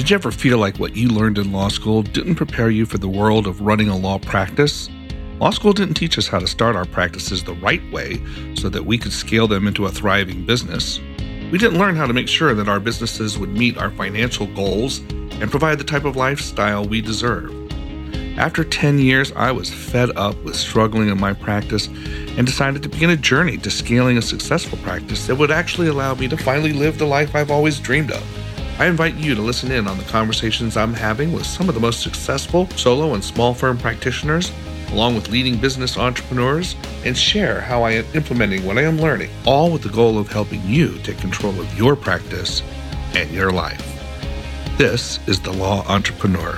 Did you ever feel like what you learned in law school didn't prepare you for the world of running a law practice? Law school didn't teach us how to start our practices the right way so that we could scale them into a thriving business. We didn't learn how to make sure that our businesses would meet our financial goals and provide the type of lifestyle we deserve. After 10 years, I was fed up with struggling in my practice and decided to begin a journey to scaling a successful practice that would actually allow me to finally live the life I've always dreamed of. I invite you to listen in on the conversations I'm having with some of the most successful solo and small firm practitioners, along with leading business entrepreneurs, and share how I am implementing what I am learning, all with the goal of helping you take control of your practice and your life. This is The Law Entrepreneur.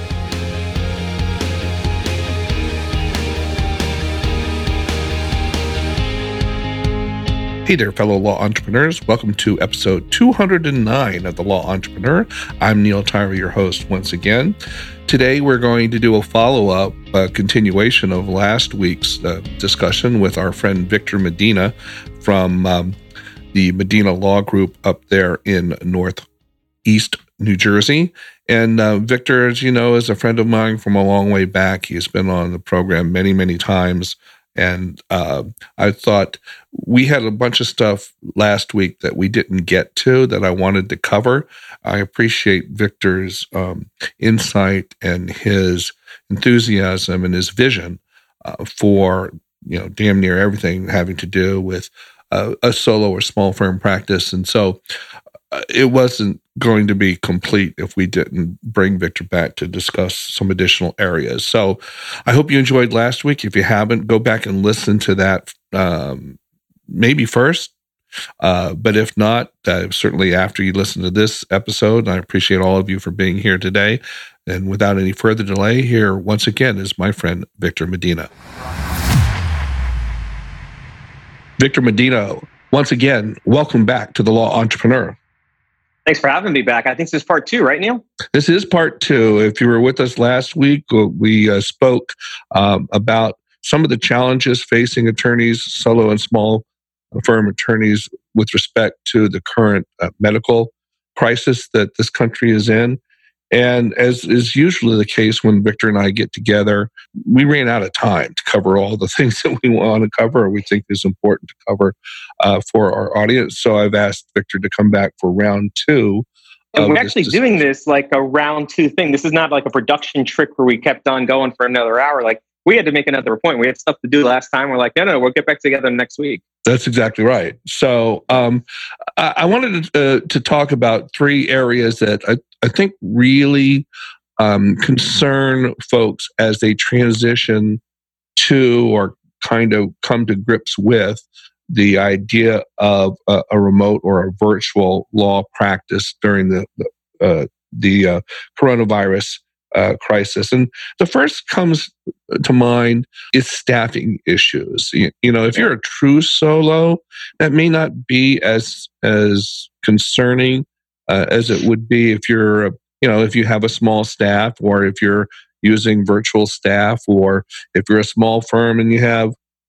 Hey there, fellow law entrepreneurs. Welcome to episode 209 of The Law Entrepreneur. I'm Neil Tyra, your host once again. Today, we're going to do a follow-up continuation of last week's discussion with our friend Victor Medina from the Medina Law Group up there in Northeast New Jersey. And Victor, as you know, is a friend of mine from a long way back. He's been on the program many, many times. And I thought we had a bunch of stuff last week that we didn't get to that I wanted to cover. I appreciate Victor's insight and his enthusiasm and his vision for, damn near everything having to do with a solo or small firm practice. And so it wasn't going to be complete if we didn't bring Victor back to discuss some additional areas. So I hope you enjoyed last week. If you haven't, go back and listen to that maybe first. But if not, certainly after you listen to this episode. I appreciate all of you for being here today. And without any further delay, here once again is my friend Victor Medina. Victor Medina, once again, welcome back to The Law Entrepreneur. Thanks for having me back. I think this is part 2, right, Neil? This is part 2. If you were with us last week, we spoke about some of the challenges facing attorneys, solo and small firm attorneys, with respect to the current medical crisis that this country is in. And as is usually the case when Victor and I get together, we ran out of time to cover all the things that we want to cover or we think is important to cover for our audience. So I've asked Victor to come back for round 2. And we're actually doing this like a round 2 thing. This is not like a production trick where we kept on going for another hour. Like, we had to make another appointment. We had stuff to do last time. We're like, no, we'll get back together next week. That's exactly right. So I wanted to talk about 3 areas that I think really concern folks as they transition to or kind of come to grips with the idea of a remote or a virtual law practice during the coronavirus crisis. And the first comes to mind is staffing issues. If you're a true solo, that may not be as concerning as it would be if you're, if you have a small staff, or if you're using virtual staff, or if you're a small firm and you have,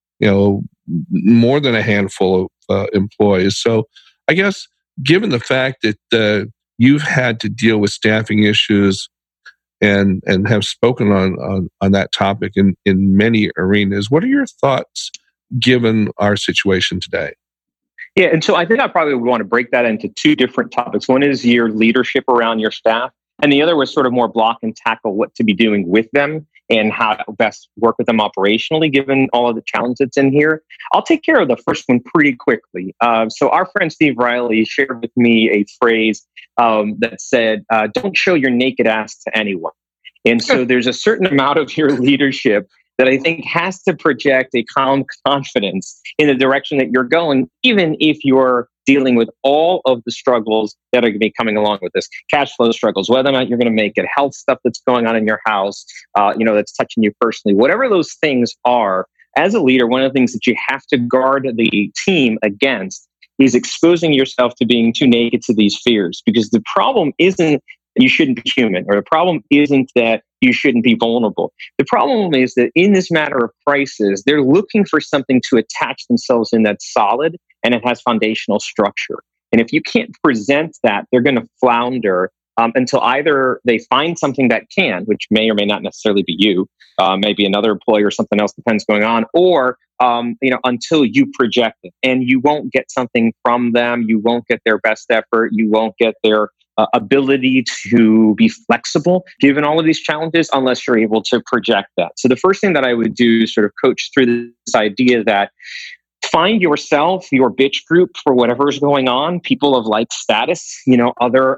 more than a handful of employees. So I guess given the fact that you've had to deal with staffing issues and have spoken on that topic in many arenas, what are your thoughts given our situation today? Yeah, and so I think I probably would want to break that into 2 different topics. One is your leadership around your staff, and the other was sort of more block and tackle what to be doing with them and how to best work with them operationally, given all of the challenges that's in here. I'll take care of the first one pretty quickly. So our friend Steve Riley shared with me a phrase that said, don't show your naked ass to anyone. And so there's a certain amount of your leadership that I think has to project a calm confidence in the direction that you're going, even if you're dealing with all of the struggles that are going to be coming along with this. Cash flow struggles, whether or not you're going to make it, health stuff that's going on in your house, that's touching you personally. Whatever those things are, as a leader, one of the things that you have to guard the team against is exposing yourself to being too naked to these fears. Because the problem isn't you shouldn't be human, or the problem isn't that you shouldn't be vulnerable. The problem is that in this matter of crisis, they're looking for something to attach themselves in that's solid and it has foundational structure. And if you can't present that, they're going to flounder until either they find something that can, which may or may not necessarily be you, maybe another employee or something else depends going on, or until you project it. And you won't get something from them. You won't get their best effort. You won't get their ability to be flexible given all of these challenges unless you're able to project that. So the first thing that I would do is sort of coach through this idea that find yourself, your bitch group for whatever is going on, people of like status, other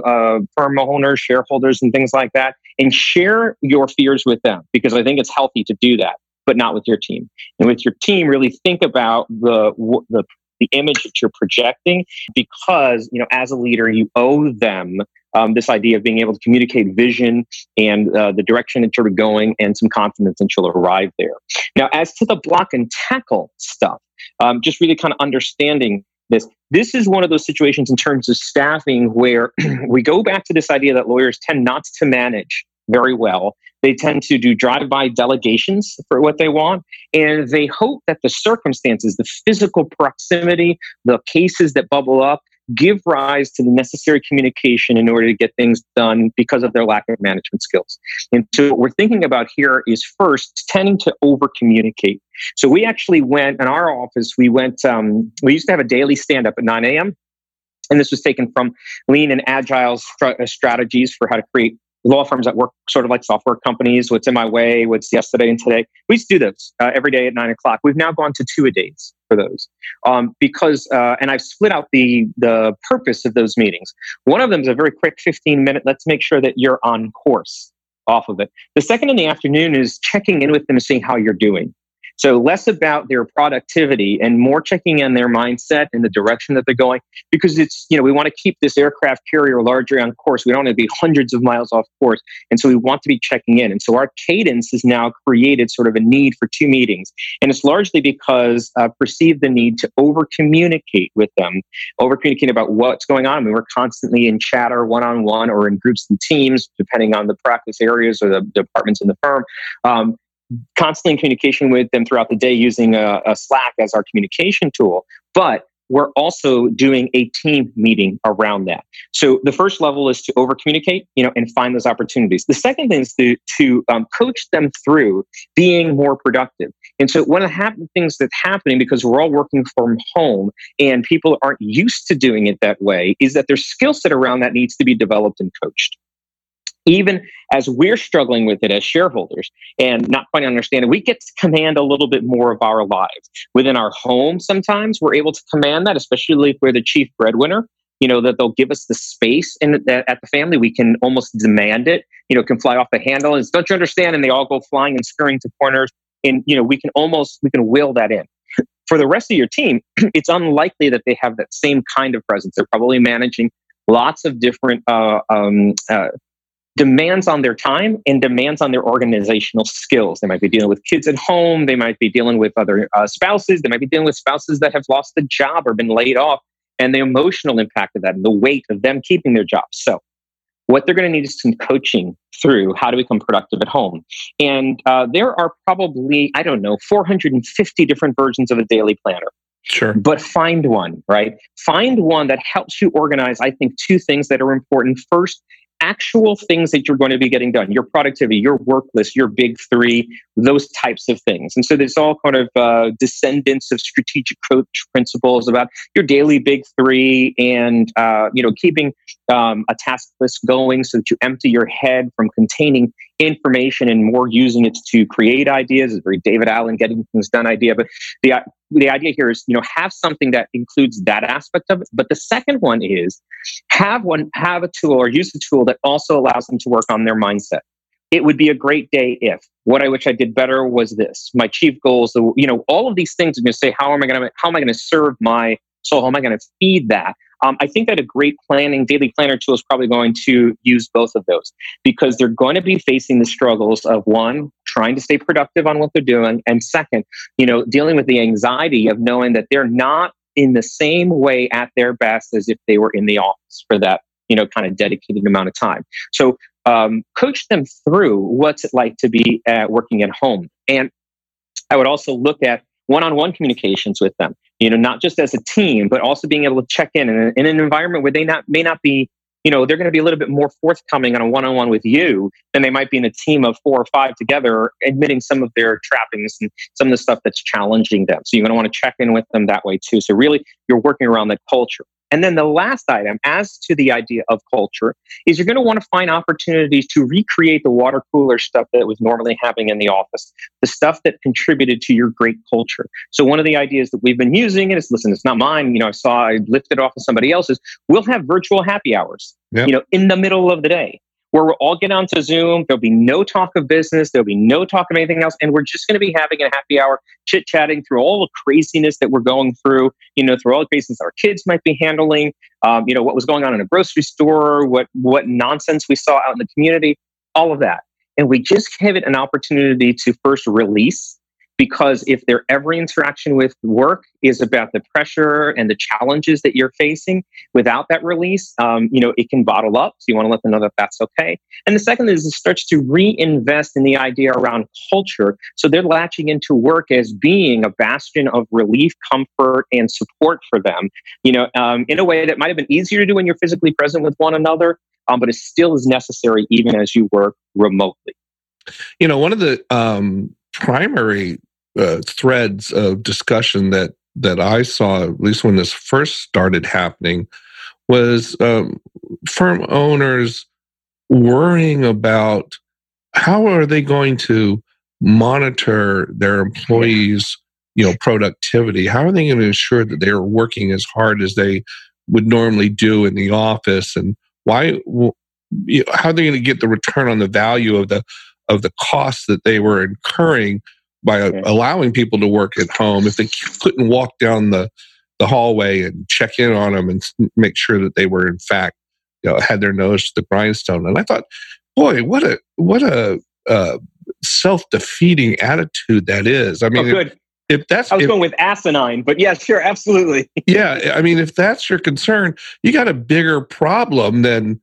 firm owners, shareholders, and things like that, and share your fears with them, because I think it's healthy to do that, but not with your team. And with your team, really think about the image that you're projecting, because as a leader, you owe them this idea of being able to communicate vision and the direction that you're going, and some confidence that you'll arrive there. Now, as to the block and tackle stuff, just really kind of understanding this. This is one of those situations in terms of staffing where we go back to this idea that lawyers tend not to manage very well. They tend to do drive-by delegations for what they want, and they hope that the circumstances, the physical proximity, the cases that bubble up, give rise to the necessary communication in order to get things done because of their lack of management skills. And so what we're thinking about here is first tending to over-communicate. So we actually went, in our office, we used to have a daily stand-up at 9 a.m., and this was taken from lean and agile strategies for how to create law firms that work sort of like software companies, what's in my way, what's yesterday and today. We used to do those every day at 9 o'clock. We've now gone to 2-a-days for those because I've split out the purpose of those meetings. One of them is a very quick 15-minute, let's make sure that you're on course off of it. The second in the afternoon is checking in with them and seeing how you're doing. So less about their productivity and more checking in their mindset and the direction that they're going, because it's, we want to keep this aircraft carrier largely on course. We don't want to be hundreds of miles off course. And so we want to be checking in. And so our cadence has now created sort of a need for 2 meetings. And it's largely because I perceived the need to over-communicate with them, over-communicate about what's going on. I mean, we're constantly in chatter one-on-one or in groups and teams, depending on the practice areas or the departments in the firm. Constantly in communication with them throughout the day using a Slack as our communication tool, but we're also doing a team meeting around that. So the first level is to over communicate, and find those opportunities. The second thing is to coach them through being more productive. And so one of the things that's happening, because we're all working from home and people aren't used to doing it that way, is that their skill set around that needs to be developed and coached. Even as we're struggling with it as shareholders and not quite understanding, we get to command a little bit more of our lives. Within our home, sometimes we're able to command that, especially if we're the chief breadwinner, that they'll give us the space at the family. We can almost demand it, can fly off the handle. And don't you understand? And they all go flying and scurrying to corners. And, we can will that in. For the rest of your team, it's unlikely that they have that same kind of presence. They're probably managing lots of different demands on their time and demands on their organizational skills. They might be dealing with kids at home. They might be dealing with other spouses. They might be dealing with spouses that have lost a job or been laid off, and the emotional impact of that and the weight of them keeping their jobs. So what they're going to need is some coaching through how to become productive at home. And there are probably, 450 different versions of a daily planner. Sure. But find one, right? Find one that helps you organize, I think, 2 things that are important. First, actual things that you're going to be getting done, your productivity, your work list, your big 3, those types of things. And so there's all kind of descendants of strategic coach principles about your daily big 3 and, keeping a task list going so that you empty your head from containing information and more using it to create ideas. It's a very David Allen getting things done idea. But the idea here is, have something that includes that aspect of it. But the second one is have a tool or use a tool that also allows them to work on their mindset. It would be a great day if what I wish I did better was this. My chief goals, all of these things. I'm going to say, how am I going to serve my soul? How am I going to feed that? I think that a great daily planner tool is probably going to use both of those, because they're going to be facing the struggles of, one, trying to stay productive on what they're doing, and second, dealing with the anxiety of knowing that they're not in the same way at their best as if they were in the office for that, kind of dedicated amount of time. So coach them through what's it like to be working at home. And I would also look at one-on-one communications with them, not just as a team, but also being able to check in an environment where they may not be they're going to be a little bit more forthcoming on a one-on-one with you than they might be in a team of 4 or 5 together, admitting some of their trappings and some of the stuff that's challenging them. So you're going to want to check in with them that way too. So really, you're working around that culture. And then the last item, as to the idea of culture, is you're going to want to find opportunities to recreate the water cooler stuff that was normally happening in the office, the stuff that contributed to your great culture. So one of the ideas that we've been using, and it's not mine, I lifted it off of somebody else's, we'll have virtual happy hours, in the middle of the day, where we'll all get onto Zoom. There'll be no talk of business. There'll be no talk of anything else. And we're just going to be having a happy hour, chit-chatting through all the craziness that we're going through, through all the craziness our kids might be handling, what was going on in a grocery store, what nonsense we saw out in the community, all of that. And we just give it an opportunity to first release, because if their every interaction with work is about the pressure and the challenges that you're facing, without that release, it can bottle up. So you want to let them know that that's okay. And the second is it starts to reinvest in the idea around culture. So they're latching into work as being a bastion of relief, comfort, and support for them, in a way that might have been easier to do when you're physically present with one another, but it still is necessary even as you work remotely. One of the primary threads of discussion that I saw, at least when this first started happening, was firm owners worrying about how are they going to monitor their employees' productivity. How are they going to ensure that they are working as hard as they would normally do in the office, and how are they going to get the return on the value of the costs that they were incurring by allowing people to work at home if they couldn't walk down the hallway and check in on them and make sure that they were in fact had their nose to the grindstone. And I thought, boy, what a self-defeating attitude that is. I mean, good. I was going with asinine, but yeah, sure, absolutely. Yeah, I mean, if that's your concern, you got a bigger problem than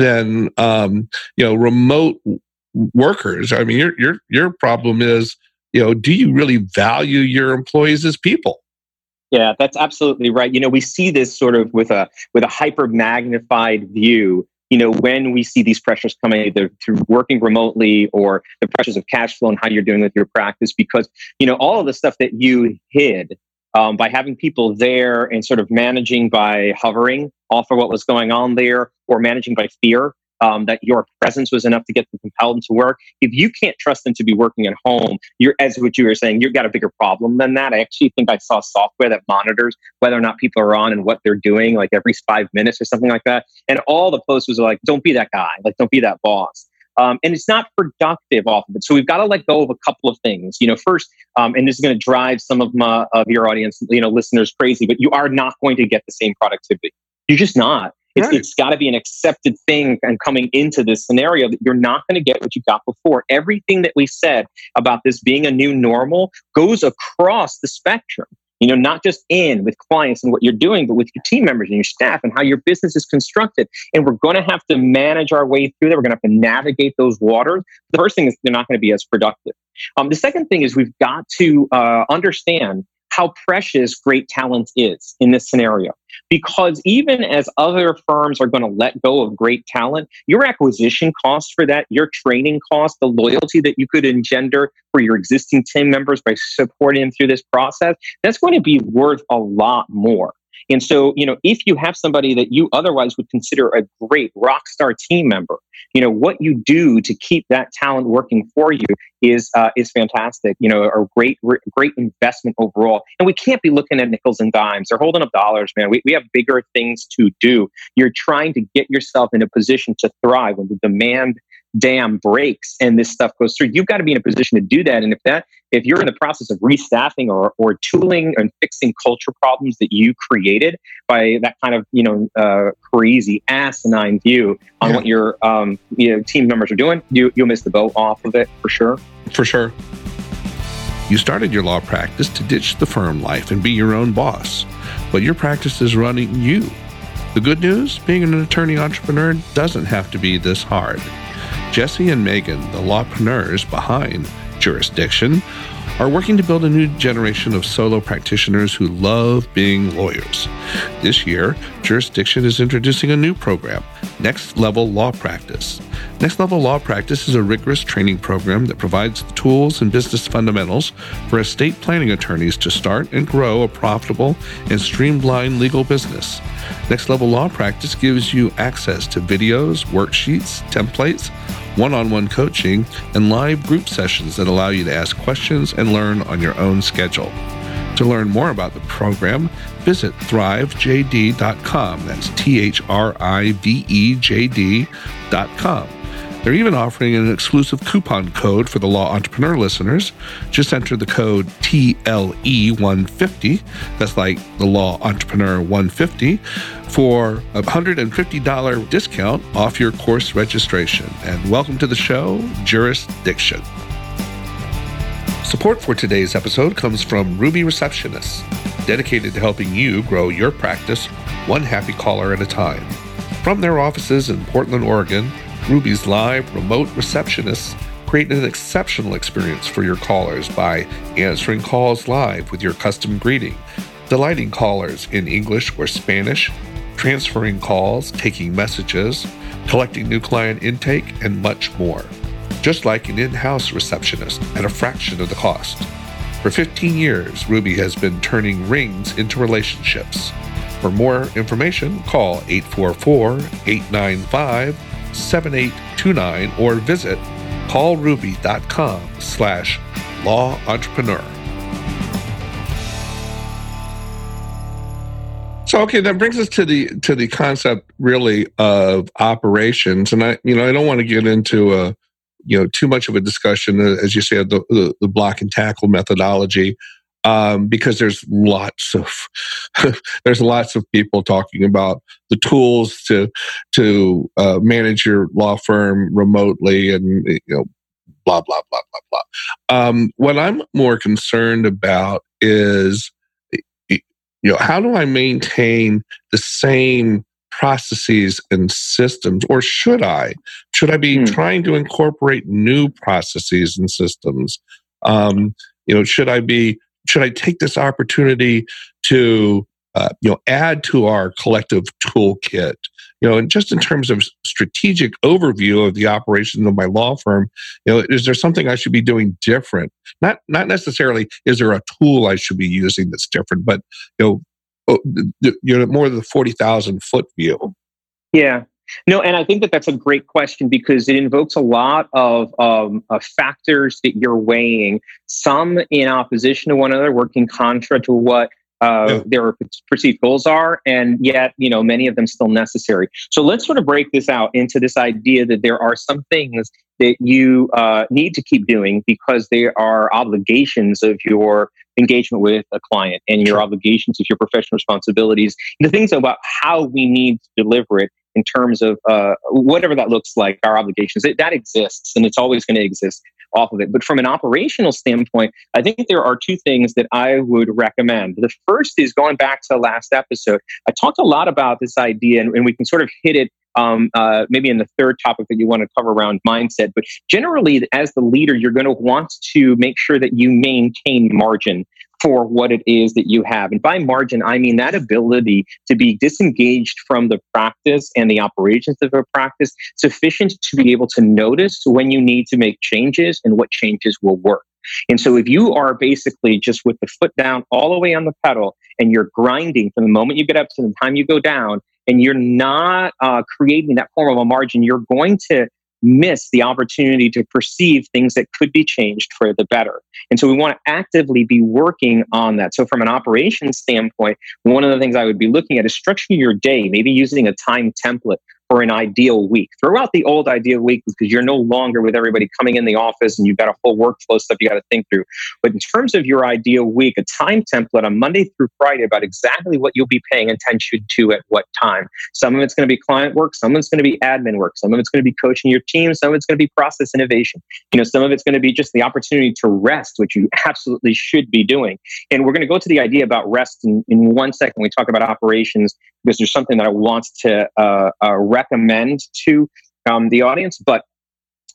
remote workers. I mean, your problem is, do you really value your employees as people? Yeah, that's absolutely right. We see this sort of with a hyper magnified view, when we see these pressures coming either through working remotely or the pressures of cash flow and how you're doing with your practice, because, all of the stuff that you hid by having people there and sort of managing by hovering off of what was going on there, or managing by fear, that your presence was enough to get them compelled to work. If you can't trust them to be working at home, as what you were saying, you've got a bigger problem than that. I actually think I saw software that monitors whether or not people are on and what they're doing, like every 5 minutes or something like that. And all the posts was like, don't be that guy, like don't be that boss. And it's not productive off of it. So we've got to let go of a couple of things. First, and this is going to drive some of your audience, listeners crazy, but you are not going to get the same productivity. You're just not. It's got to be an accepted thing, and coming into this scenario that you're not going to get what you got before. Everything that we said about this being a new normal goes across the spectrum, not just with clients and what you're doing, but with your team members and your staff and how your business is constructed. And we're going to have to manage our way through that. We're going to have to navigate those waters. The first thing is they're not going to be as productive. The second thing is we've got to understand how precious great talent is in this scenario. Because even as other firms are going to let go of great talent, your acquisition costs for that, your training costs, the loyalty that you could engender for your existing team members by supporting them through this process, that's going to be worth a lot more. And so, if you have somebody that you otherwise would consider a great rock star team member, what you do to keep that talent working for you is fantastic. A great investment overall. And we can't be looking at nickels and dimes or holding up dollars, man. We have bigger things to do. You're trying to get yourself in a position to thrive when the demand dam breaks and this stuff goes through. You've got to be in a position to do that. And if you're in the process of restaffing or tooling and fixing culture problems that you created by that kind of crazy asinine view on what your team members are doing, you'll miss the boat off of it for sure. For sure. You started your law practice to ditch the firm life and be your own boss, but your practice is running you. The good news, being an attorney entrepreneur doesn't have to be this hard. Jesse and Megan, the lawpreneurs behind Jurisdiction, are working to build a new generation of solo practitioners who love being lawyers. This year, Jurisdiction is introducing a new program, Next Level Law Practice. Next Level Law Practice is a rigorous training program that provides the tools and business fundamentals for estate planning attorneys to start and grow a profitable and streamlined legal business. Next Level Law Practice gives you access to videos, worksheets, templates, one-on-one coaching, and live group sessions that allow you to ask questions and learn on your own schedule. To learn more about the program, visit thrivejd.com. That's thrivejd.com. They're even offering an exclusive coupon code for the Law Entrepreneur listeners. Just enter the code TLE150, that's like the Law Entrepreneur 150, for a $150 discount off your course registration. And welcome to the show, Jurisdiction. Support for today's episode comes from Ruby Receptionists, dedicated to helping you grow your practice one happy caller at a time. From their offices in Portland, Oregon, Ruby's live remote receptionists create an exceptional experience for your callers by answering calls live with your custom greeting, delighting callers in English or Spanish, transferring calls, taking messages, collecting new client intake, and much more. Just like an in-house receptionist at a fraction of the cost. For 15 years, Ruby has been turning rings into relationships. For more information, call 844-895-7829 or visit callruby.com/law entrepreneur. So, okay, that brings us to the concept really of operations, and I don't want to get into too much of a discussion, as you said, the block and tackle methodology, because there's lots of people talking about the tools to manage your law firm remotely, and blah blah blah blah blah. What I'm more concerned about is how do I maintain the same processes and systems, or should I be trying to incorporate new processes and systems? Should I take this opportunity to add to our collective toolkit? And just in terms of strategic overview of the operations of my law firm, is there something I should be doing different? Not necessarily is there a tool I should be using that's different, but more of the 40,000 foot view. Yeah. No, and I think that's a great question because it invokes a lot of factors that you're weighing, some in opposition to one another, working contra to what their perceived goals are, and yet, many of them still necessary. So let's sort of break this out into this idea that there are some things that you need to keep doing because they are obligations of your engagement with a client and your obligations of your professional responsibilities, the things about how we need to deliver it in terms of whatever that looks like, our obligations. That exists, and it's always going to exist off of it. But from an operational standpoint, I think there are two things that I would recommend. The first is going back to the last episode. I talked a lot about this idea, and we can sort of hit it maybe in the third topic that you want to cover around mindset. But generally, as the leader, you're going to want to make sure that you maintain margin for what it is that you have. And by margin, I mean that ability to be disengaged from the practice and the operations of a practice, sufficient to be able to notice when you need to make changes and what changes will work. And so if you are basically just with the foot down all the way on the pedal and you're grinding from the moment you get up to the time you go down, and you're not creating that form of a margin, you're going to miss the opportunity to perceive things that could be changed for the better. And so we want to actively be working on that. So from an operations standpoint, one of the things I would be looking at is structuring your day, maybe using a time template for an ideal week. Throw out the old ideal week because you're no longer with everybody coming in the office and you've got a whole workflow stuff you got to think through. But in terms of your ideal week, a time template on Monday through Friday about exactly what you'll be paying attention to at what time. Some of it's going to be client work, some of it's going to be admin work, some of it's going to be coaching your team, some of it's going to be process innovation. Some of it's going to be just the opportunity to rest, which you absolutely should be doing. And we're going to go to the idea about rest in 1 second when we talk about operations, because there's something that I want to recommend to the audience. But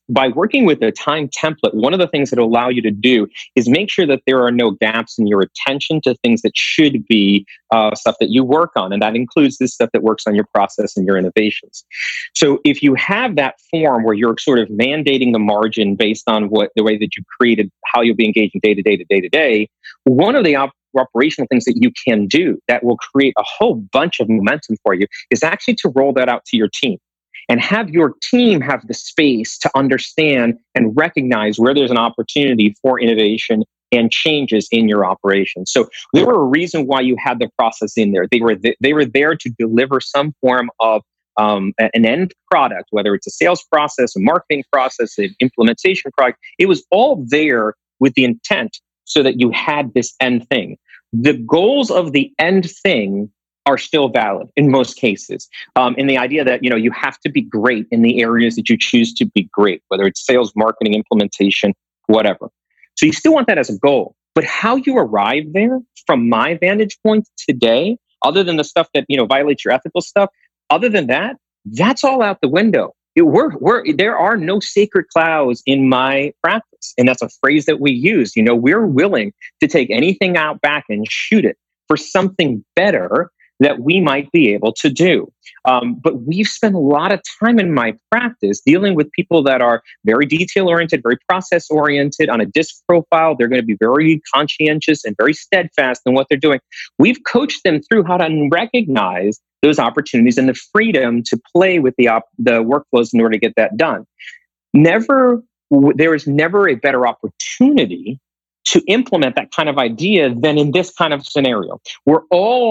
by working with a time template, one of the things that will allow you to do is make sure that there are no gaps in your attention to things that should be stuff that you work on. And that includes this stuff that works on your process and your innovations. So if you have that form where you're sort of mandating the margin based on the way that you created, how you'll be engaging day to day to day to day, one of the operational things that you can do that will create a whole bunch of momentum for you is actually to roll that out to your team. And have your team have the space to understand and recognize where there's an opportunity for innovation and changes in your operation. So there were a reason why you had the process in there. They were there to deliver some form of an end product, whether it's a sales process, a marketing process, an implementation product. It was all there with the intent so that you had this end thing. The goals of the end thing are still valid in most cases. In the idea that, you have to be great in the areas that you choose to be great, whether it's sales, marketing, implementation, whatever. So you still want that as a goal. But how you arrive there, from my vantage point today, other than the stuff that, violates your ethical stuff, other than that, that's all out the window. There are no sacred cows in my practice. And that's a phrase that we use. We're willing to take anything out back and shoot it for something better that we might be able to do. But we've spent a lot of time in my practice dealing with people that are very detail-oriented, very process-oriented on a DISC profile. They're going to be very conscientious and very steadfast in what they're doing. We've coached them through how to recognize those opportunities and the freedom to play with the workflows in order to get that done. There is never a better opportunity to implement that kind of idea than in this kind of scenario, where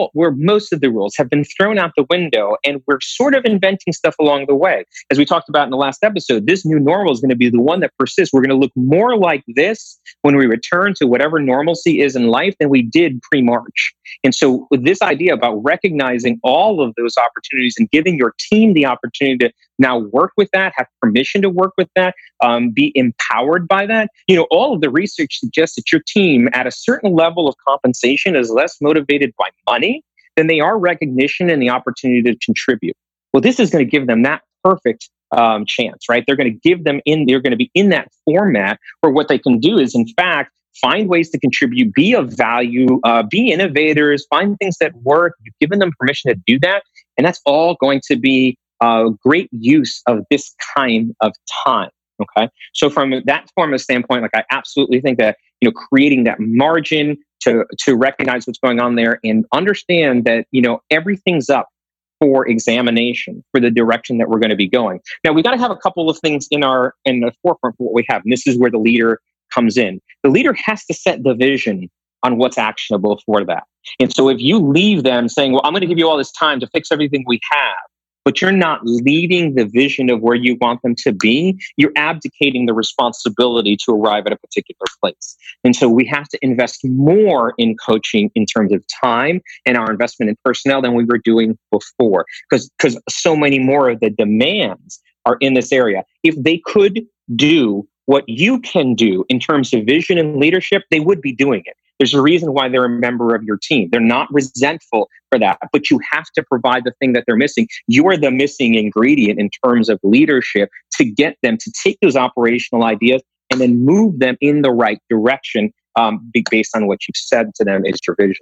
most of the rules have been thrown out the window and we're sort of inventing stuff along the way. As we talked about in the last episode, this new normal is going to be the one that persists. We're going to look more like this when we return to whatever normalcy is in life than we did pre-March. And so with this idea about recognizing all of those opportunities and giving your team the opportunity to now work with that, have permission to work with that, be empowered by that. All of the research suggests that your team at a certain level of compensation is less motivated by money than they are recognition and the opportunity to contribute. Well, this is going to give them that perfect chance, right? They're going to be in that format where what they can do is, in fact, find ways to contribute, be of value, be innovators, find things that work. You've given them permission to do that. And that's all going to be great use of this kind of time. Okay. So from that form of standpoint, I absolutely think that, creating that margin to recognize what's going on there and understand that, everything's up for examination for the direction that we're going to be going. Now, we got to have a couple of things in the forefront for what we have. And this is where the leader comes in. The leader has to set the vision on what's actionable for that. And so if you leave them saying, well, I'm going to give you all this time to fix everything we have, but you're not leading the vision of where you want them to be, you're abdicating the responsibility to arrive at a particular place. And so we have to invest more in coaching in terms of time and our investment in personnel than we were doing before, because so many more of the demands are in this area. If they could do what you can do in terms of vision and leadership, they would be doing it. There's a reason why they're a member of your team. They're not resentful for that, but you have to provide the thing that they're missing. You are the missing ingredient in terms of leadership to get them to take those operational ideas and then move them in the right direction based on what you've said to them is your vision.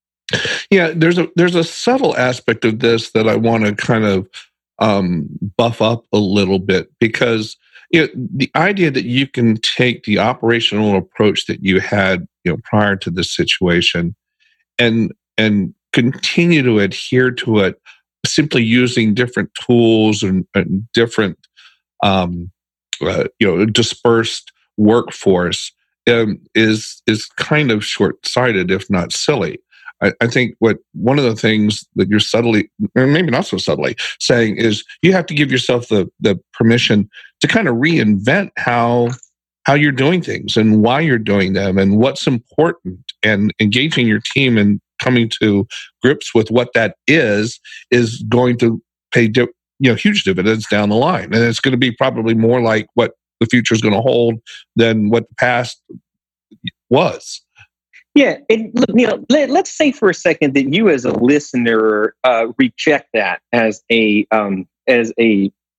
Yeah, there's a subtle aspect of this that I want to kind of buff up a little bit, because the idea that you can take the operational approach that you had prior to this situation and continue to adhere to it, simply using different tools and different dispersed workforce is kind of short-sighted, if not silly. I think one of the things that you're subtly, or maybe not so subtly, saying is you have to give yourself the permission to kind of reinvent how you're doing things and why you're doing them and what's important, and engaging your team and coming to grips with what that is going to pay huge dividends down the line. And it's going to be probably more like what the future is going to hold than what the past was. Yeah, and look, let's say for a second that you, as a listener, reject that as a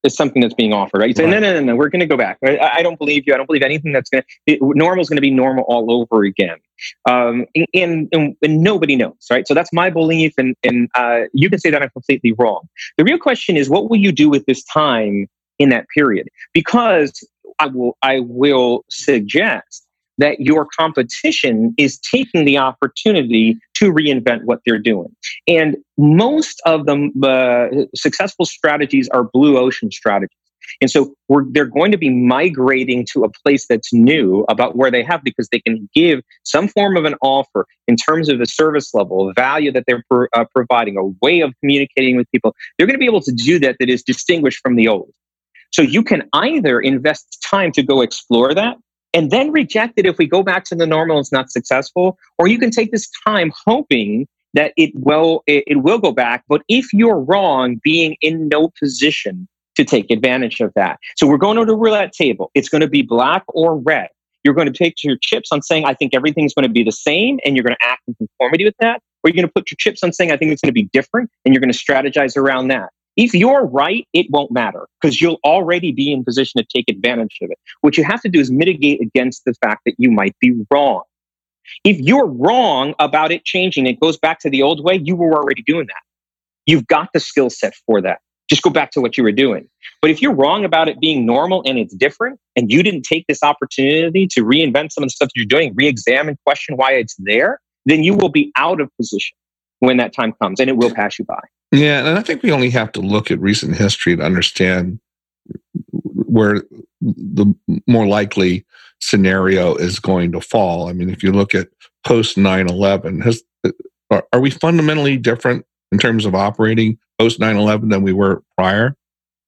is something that's being offered, right? You say, no, we're going to go back. I don't believe you. I don't believe anything that's normal is going to be normal all over again. And nobody knows, right? So that's my belief. And you can say that I'm completely wrong. The real question is, what will you do with this time in that period? Because I will suggest that your competition is taking the opportunity to reinvent what they're doing. And most of the successful strategies are blue ocean strategies. And so they're going to be migrating to a place that's new about where they have, because they can give some form of an offer in terms of the service level, value that they're providing, a way of communicating with people. They're going to be able to do that is distinguished from the old. So you can either invest time to go explore that and then reject it if we go back to the normal and it's not successful, or you can take this time hoping that it will go back. But if you're wrong, being in no position to take advantage of that. So we're going to the roulette table. It's going to be black or red. You're going to take your chips on saying, I think everything's going to be the same, and you're going to act in conformity with that. Or you're going to put your chips on saying, I think it's going to be different, and you're going to strategize around that. If you're right, it won't matter, because you'll already be in position to take advantage of it. What you have to do is mitigate against the fact that you might be wrong. If you're wrong about it changing, it goes back to the old way, you were already doing that. You've got the skill set for that. Just go back to what you were doing. But if you're wrong about it being normal and it's different, and you didn't take this opportunity to reinvent some of the stuff you're doing, re-examine, question why it's there, then you will be out of position when that time comes, and it will pass you by. Yeah, and I think we only have to look at recent history to understand where the more likely scenario is going to fall. I mean, if you look at post 9/11, are we fundamentally different in terms of operating post 9/11 than we were prior?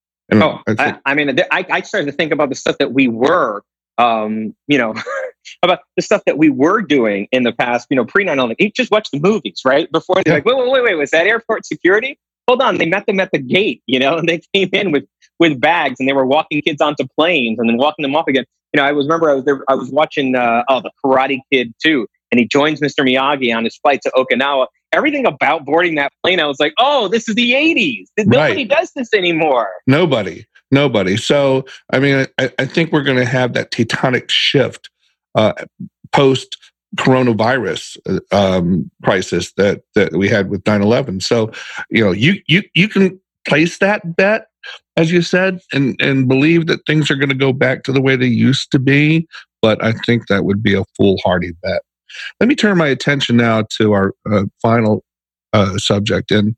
I started to think about the stuff that we were, about the stuff that we were doing in the past, pre 9/11. You just watch the movies, right? Before they're like, wait, was that airport security? Hold on, they met them at the gate, and they came in with bags, and they were walking kids onto planes and then walking them off again. I was watching the Karate Kid 2, and he joins Mr. Miyagi on his flight to Okinawa. Everything about boarding that plane, I was like, oh, this is the 80s. Nobody does this anymore. Nobody. So, I mean, I think we're going to have that tectonic shift post coronavirus crisis that we had with 9/11. So, you can place that bet, as you said, and believe that things are going to go back to the way they used to be. But I think that would be a foolhardy bet. Let me turn my attention now to our final subject. And,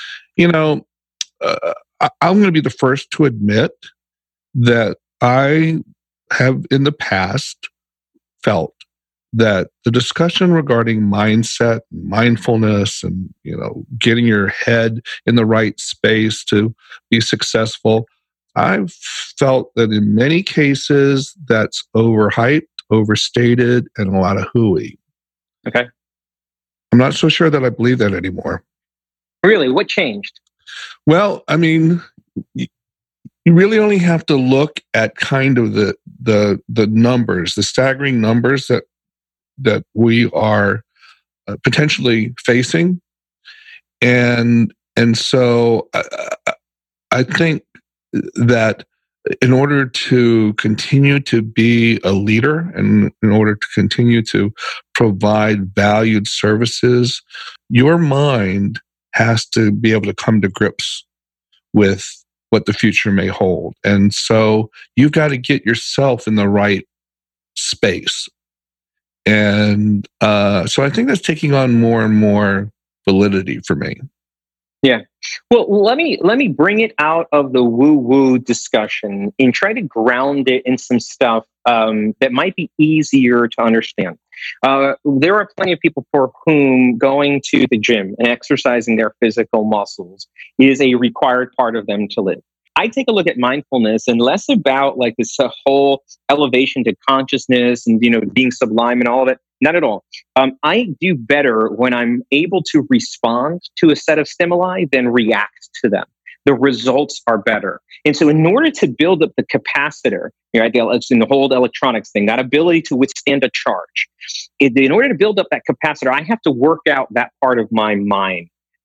I'm going to be the first to admit that I have in the past felt that the discussion regarding mindset, mindfulness, and, getting your head in the right space to be successful, I've felt that in many cases that's overhyped, overstated, and a lot of hooey. Okay. I'm not so sure that I believe that anymore. Really? What changed? Well, I mean, you really only have to look at kind of the numbers, the staggering numbers that we are potentially facing, and so I think that in order to continue to be a leader and in order to continue to provide valued services, your mind has to be able to come to grips with what the future may hold. And so you've got to get yourself in the right space. And so I think that's taking on more and more validity for me. Yeah. Well, let me bring it out of the woo-woo discussion and try to ground it in some stuff that might be easier to understand. There are plenty of people for whom going to the gym and exercising their physical muscles is a required part of them to live. I take a look at mindfulness and less about like this whole elevation to consciousness and, being sublime and all of it. Not at all. I do better when I'm able to respond to a set of stimuli than react to them. The results are better. And so in order to build up the capacitor, it's in the whole electronics thing, that ability to withstand a charge, in order to build up that capacitor, I have to work out that part of my mind.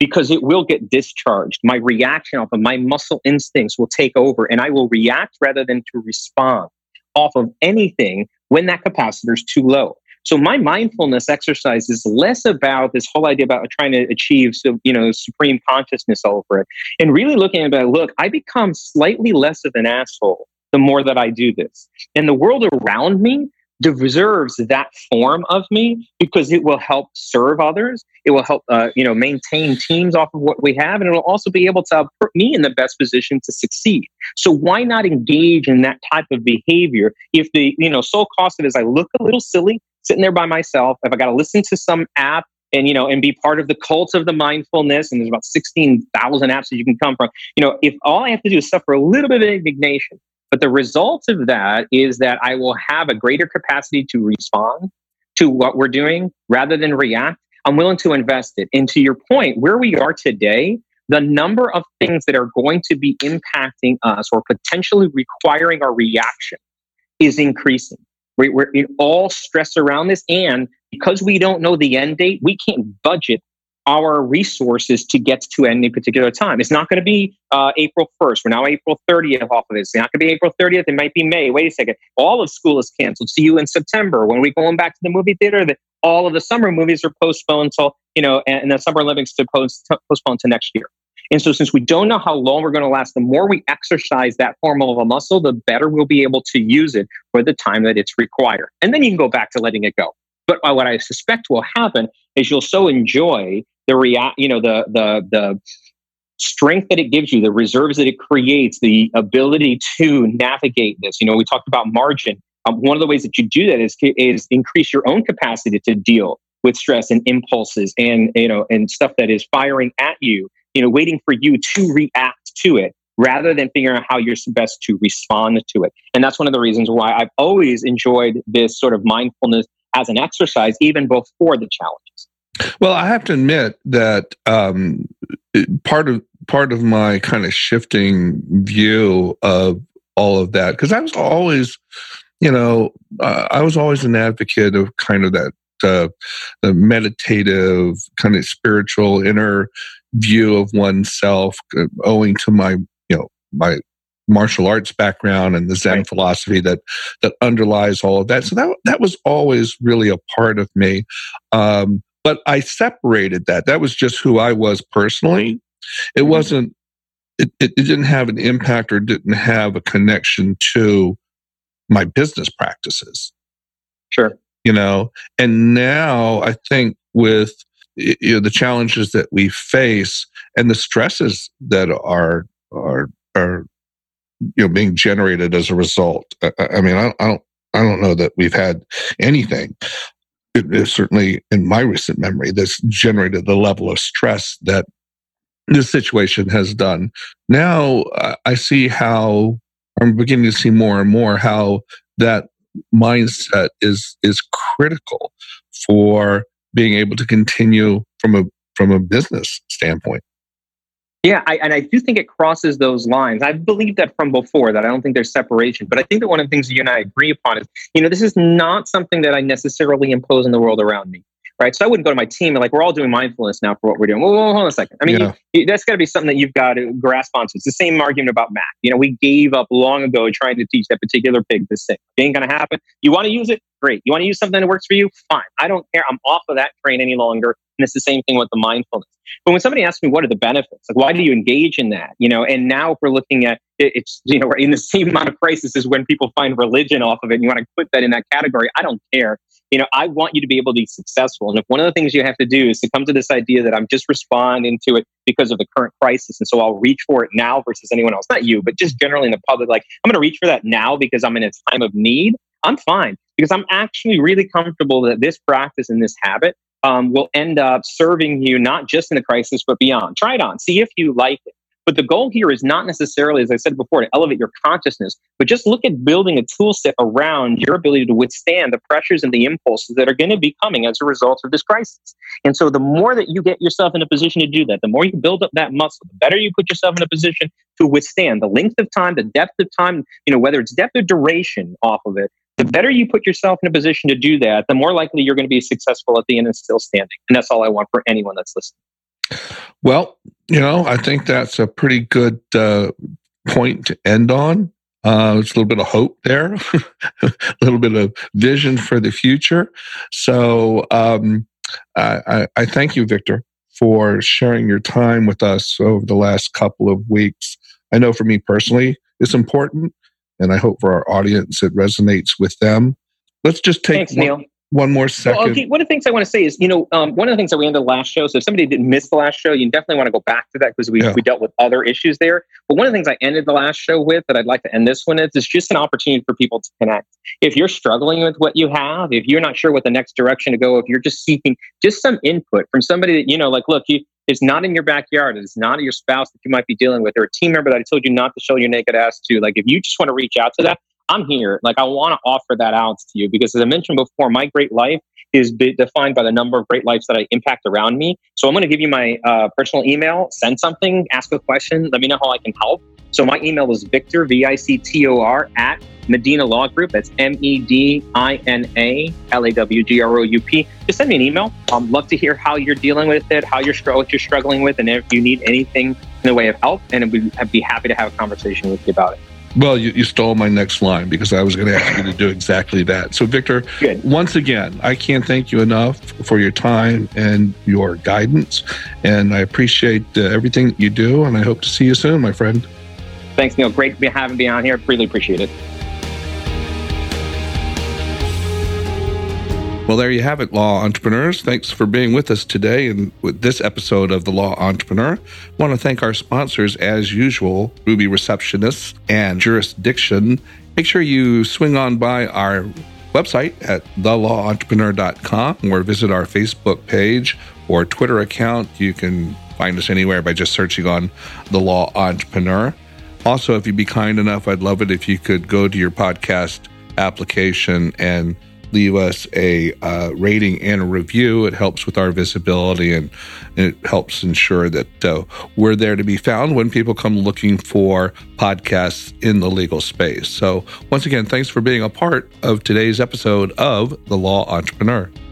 because it will get discharged. My reaction off of my muscle instincts will take over, and I will react rather than to respond off of anything when that capacitor is too low. So my mindfulness exercise is less about this whole idea about trying to achieve, supreme consciousness over it, and really looking at it, look, I become slightly less of an asshole the more that I do this. And the world around me deserves that form of me because it will help serve others. It will help, maintain teams off of what we have, and it will also be able to put me in the best position to succeed. So why not engage in that type of behavior if the, sole cost of it is I look a little silly sitting there by myself, if I got to listen to some app and be part of the cult of the mindfulness, and there's about 16,000 apps that you can come from, if all I have to do is suffer a little bit of indignation, but the result of that is that I will have a greater capacity to respond to what we're doing rather than react. I'm willing to invest it. And to your point, where we are today, the number of things that are going to be impacting us or potentially requiring our reaction is increasing. We're in all stress around this. And because we don't know the end date, we can't budget our resources to get to any particular time. It's not going to be April 1st. We're now April 30th off of it. It's not going to be April 30th. It might be May. Wait a second. All of school is canceled. See you in September. When we going back to the movie theater, all of the summer movies are postponed until, and the Summer Olympics to postpone to next year. And so since we don't know how long we're going to last, the more we exercise that form of a muscle, the better we'll be able to use it for the time that it's required. And then you can go back to letting it go. But what I suspect will happen is you'll so enjoy the strength that it gives you, the reserves that it creates, the ability to navigate this. We talked about margin. One of the ways that you do that is increase your own capacity to deal with stress and impulses and stuff that is firing at you, waiting for you to react to it rather than figuring out how you're best to respond to it. And that's one of the reasons why I've always enjoyed this sort of mindfulness as an exercise, even before the challenges. Well, I have to admit that part of my kind of shifting view of all of that, because I was always, an advocate of kind of that the meditative, kind of spiritual inner view of oneself, owing to my martial arts background and the Zen philosophy that underlies all of that. So that was always really a part of me. But I separated that. That was just who I was personally. It wasn't, it didn't have an impact or didn't have a connection to my business practices. Sure. And now I think with the challenges that we face and the stresses that are being generated as a result. I mean, I don't know that we've had anything, certainly in my recent memory, that's generated the level of stress that this situation has done. Now I see how I'm beginning to see more and more how that mindset is critical for being able to continue from a business standpoint. Yeah, I do think it crosses those lines. I've believed that from before, that I don't think there's separation. But I think that one of the things you and I agree upon is, this is not something that I necessarily impose in the world around me, right? So I wouldn't go to my team and we're all doing mindfulness now for what we're doing. Well, hold on a second. I mean, that's got to be something that you've got to grasp onto. It's the same argument about Mac. We gave up long ago trying to teach that particular pig this thing. It ain't going to happen. You want to use it? Great. You want to use something that works for you? Fine. I don't care. I'm off of that train any longer. And it's the same thing with the mindfulness. But when somebody asks me, what are the benefits? Why do you engage in that? And now if we're looking at it's, we're in the same amount of crisis as when people find religion off of it and you want to put that in that category. I don't care. I want you to be able to be successful. And if one of the things you have to do is to come to this idea that I'm just responding to it because of the current crisis, and so I'll reach for it now versus anyone else, not you, but just generally in the public, I'm going to reach for that now because I'm in a time of need, I'm fine. Because I'm actually really comfortable that this practice and this habit will end up serving you not just in the crisis, but beyond. Try it on. See if you like it. But the goal here is not necessarily, as I said before, to elevate your consciousness, but just look at building a tool set around your ability to withstand the pressures and the impulses that are going to be coming as a result of this crisis. And so the more that you get yourself in a position to do that, the more you build up that muscle, the better you put yourself in a position to withstand the length of time, the depth of time, whether it's depth or duration off of it. The better you put yourself in a position to do that, the more likely you're going to be successful at the end and still standing. And that's all I want for anyone that's listening. Well, I think that's a pretty good point to end on. It's a little bit of hope there, a little bit of vision for the future. So I thank you, Victor, for sharing your time with us over the last couple of weeks. I know for me personally, it's important, and I hope for our audience it resonates with them. Let's just take one more second. Well, okay, one of the things I want to say is, one of the things that we ended the last show, so if somebody didn't miss the last show, you definitely want to go back to that because we dealt with other issues there. But one of the things I ended the last show with that I'd like to end this one is just an opportunity for people to connect. If you're struggling with what you have, if you're not sure what the next direction to go, if you're just seeking just some input from somebody that, look, it's not in your backyard, it's not your spouse that you might be dealing with, or a team member that I told you not to show your naked ass to, if you just want to reach out to that, I'm here. I want to offer that out to you because, as I mentioned before, my great life is defined by the number of great lives that I impact around me. So I'm going to give you my personal email. Send something, ask a question, let me know how I can help. So my email is Victor, VICTOR, at Medina Law Group. That's MEDINALAWGROUP. Just send me an email. I'd love to hear how you're dealing with it, what you're struggling with, and if you need anything in the way of help, and I'd be happy to have a conversation with you about it. Well, you stole my next line because I was going to ask you to do exactly that. So, Victor, once again, I can't thank you enough for your time and your guidance. And I appreciate everything that you do. And I hope to see you soon, my friend. Thanks, Neil. Great having me on here. Really appreciate it. Well, there you have it, Law Entrepreneurs. Thanks for being with us today and with this episode of The Law Entrepreneur. I want to thank our sponsors, as usual, Ruby Receptionists and Jurisdiction. Make sure you swing on by our website at thelawentrepreneur.com or visit our Facebook page or Twitter account. You can find us anywhere by just searching on The Law Entrepreneur. Also, if you'd be kind enough, I'd love it if you could go to your podcast application and leave us a rating and a review. It helps with our visibility and it helps ensure that we're there to be found when people come looking for podcasts in the legal space. So once again, thanks for being a part of today's episode of The Law Entrepreneur.